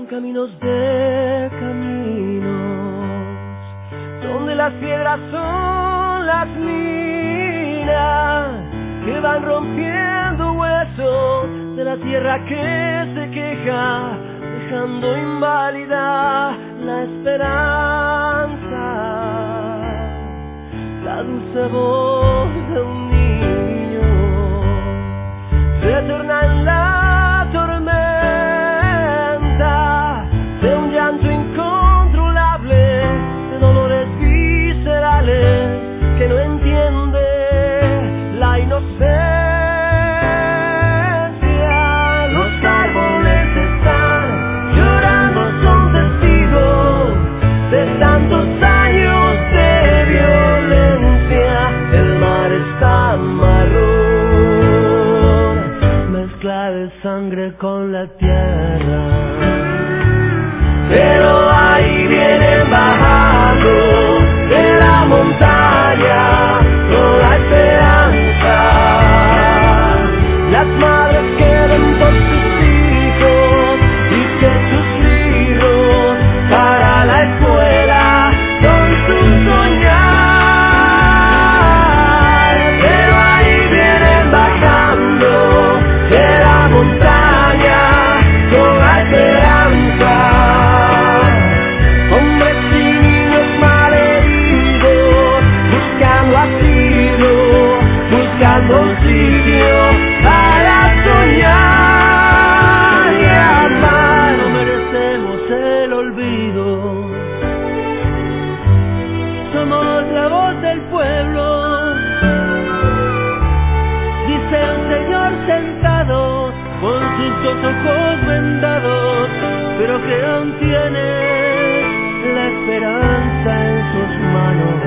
caminos de caminos, donde las piedras son las minas que van rompiendo huesos de la tierra que se queja, dejando inválida la esperanza. La dulce voz de un niño se torna en la tormenta de un llanto incontrolable, de dolores viscerales que no entiende la inocencia. Los árboles están llorando, son testigos de tantos años de violencia. El mar está marrón, mezcla de sangre con la tierra. Pero ahí vienen bajando de la montaña con la esperanza. Las madres que ven por sus hijos y que sus libros para la escuela son su soñar. Pero ahí vienen bajando de la montaña con la esperanza. Hombres y niños malheridos buscando asilo, buscando un sitio para soñar y amar. No merecemos el olvido, somos la voz del pueblo, dice un señor sentado con sus dos ojos vendados, pero que aún tiene la esperanza en sus manos.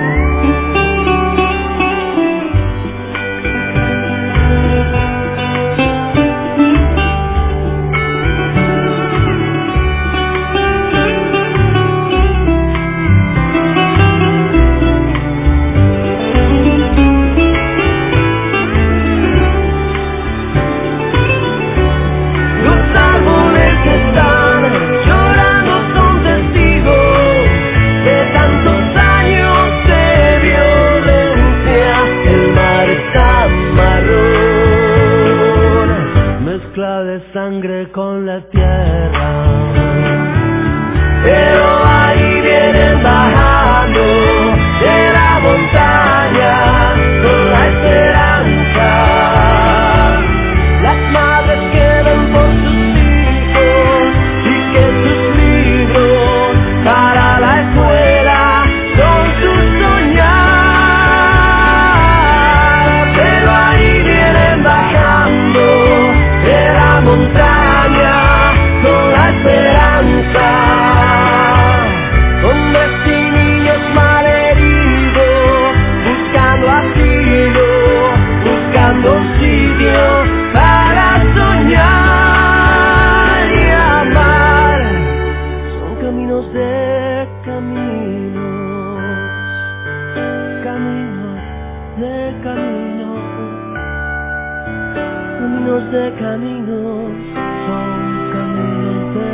De sangre con la tierra, pero ahí vienen bajando de la montaña con la esperanza. Las madres que ven por sus hijos y que sus libros para la escuela son su soñar. Pero ahí vienen bajando de la montaña con la esperanza. Hombres y niños malheridos buscando asilo, buscando un sitio para soñar y amar. Son caminos de caminos, caminos de caminos, caminos de caminos, son caminos de